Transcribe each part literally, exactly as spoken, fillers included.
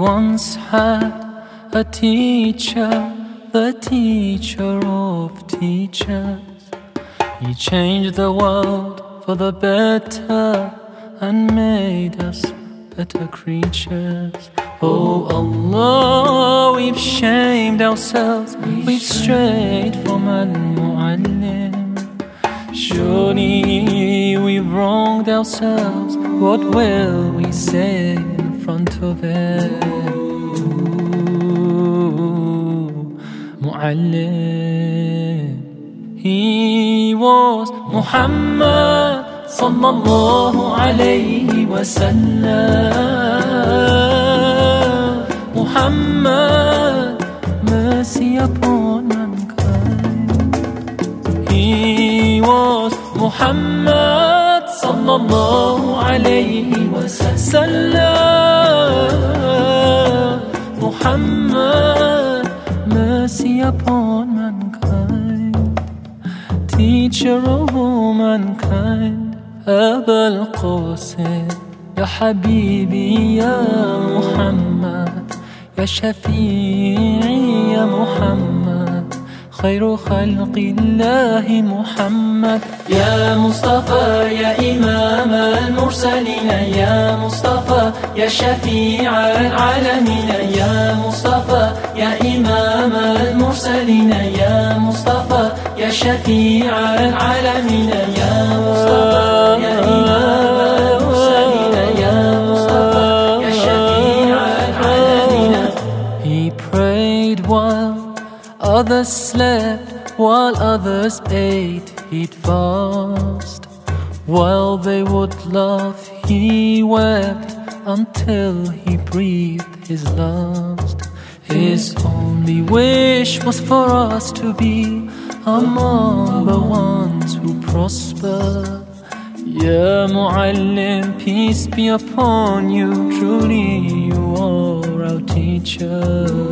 once had a teacher, the teacher of teachers. He changed the world for the better and made us better creatures. Oh Allah, we've shamed ourselves, we've strayed from Al-Mu'allim. Surely we've wronged ourselves, what will we say in front of him? Mu'allim. He was Muhammad sallallahu alayhi wa sallam. Muhammad, mercy upon mankind. He was Muhammad sallallahu alayhi wa sallam. Muhammad, mercy upon mankind. Teacher of all mankind. أبا القاسم يا حبيبي يا محمد، يا شفيعي يا محمد، خير خلق الله محمد. يا مصطفى يا إمام المرسلين، يا مصطفى يا شفيع العالمين، يا مصطفى يا إمام المرسلين، يا مصطفى يا شفيع العالمين، يا مصطفى يا إمام المرسلين، يا مصطفى يا شفيع العالمين. He prayed while others slept, while others ate, he'd fast. While they would laugh, he wept until he breathed his last. His only wish was for us to be among the ones who prosper. Ya Mu'allim, peace be upon you, truly you are our teacher.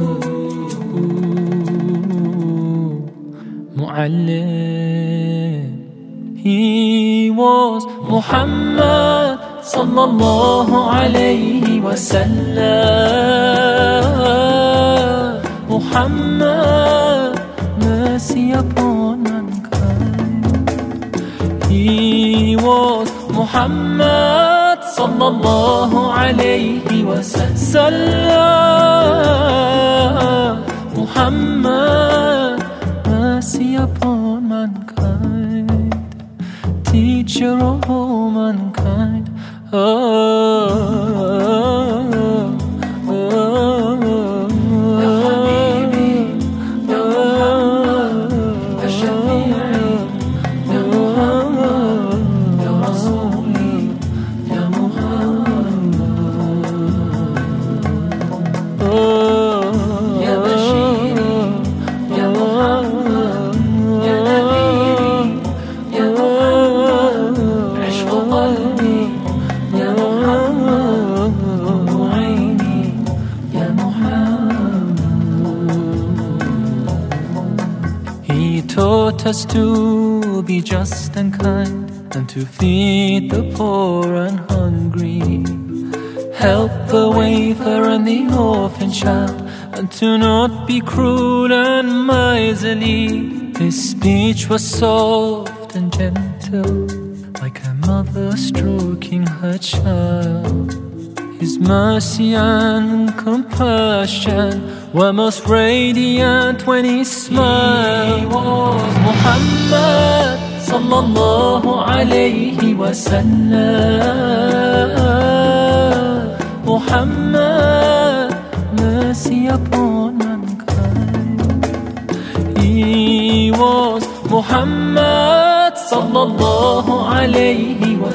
Mu'allim. He was Muhammad sallallahu alayhi wa sallam. Muhammad, mercy upon mankind. He was Muhammad sallallahu alayhi wa sallam. Muhammad, mercy upon mankind. Teacher of all mankind. Oh, oh, oh, Ya Habibi, Ya Muhammad, Ya Shafi'i, Ya Muhammad, Ya Rasuli, Ya Muhammad. Ya Bashiri, Ya Muhammad, Ya Nadhiri, Ya Muhammad, عشق قلبي يا محمد، نور عيني يا محمد. He taught us to be just and kind, and to feed the poor and hungry, help the wafer and the orphan child, and to not be cruel and miserly. His speech was soft and gentle, like a mother stroking her child. His mercy and compassion were most radiant when he smiled. He was Muhammad sallallahu alayhi wa sallam. Muhammad, mercy upon mankind. He was Muhammad sallallahu alayhi wa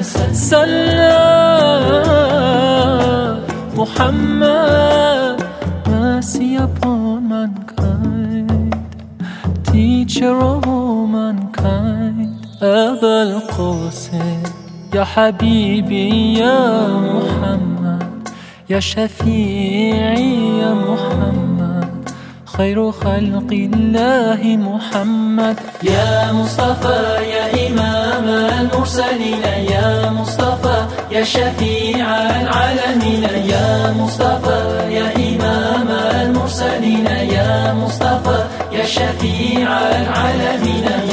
sallam. Muhammad, mercy upon mankind. Teacher of all mankind. أبا القاسم يا حبيبي يا محمد، يا شفيعي يا محمد، خير خلق الله محمد. يا مصطفى يا إمام المرسلين، يا مصطفى يا شفيع العالمين، يا مصطفى يا إمام المصطفى يا شفيع العالمين